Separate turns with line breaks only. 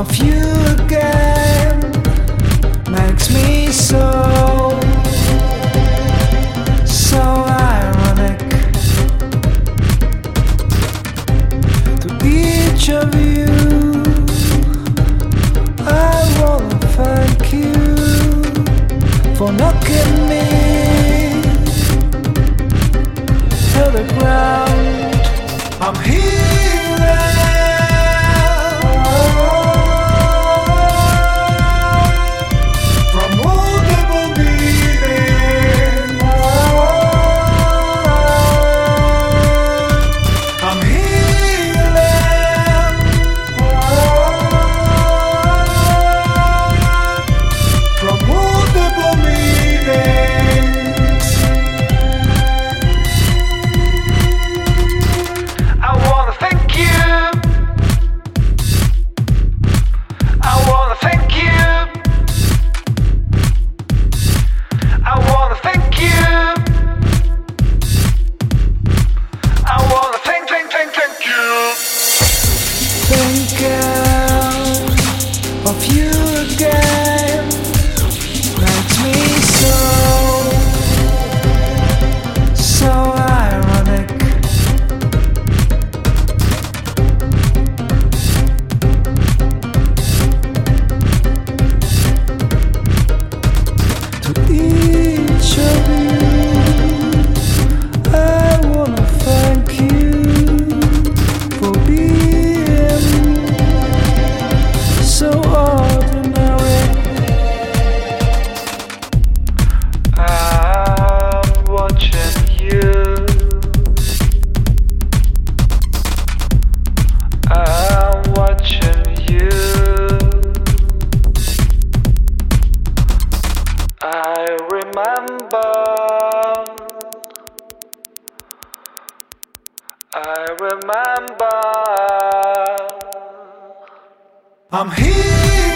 of you again makes me so ironic. To each of you I wanna thank you for knocking me to the ground. I'm healing from multiple beatings. I'm healing from multiple meetings. I wanna thank you. I wanna thank you. I wanna thank you. I wanna thank you. Thinking of you again makes me so ironic. To each of you I wanna thank you for being so ordinary. I'm watching you. I'm watching you. I remember. I'm here.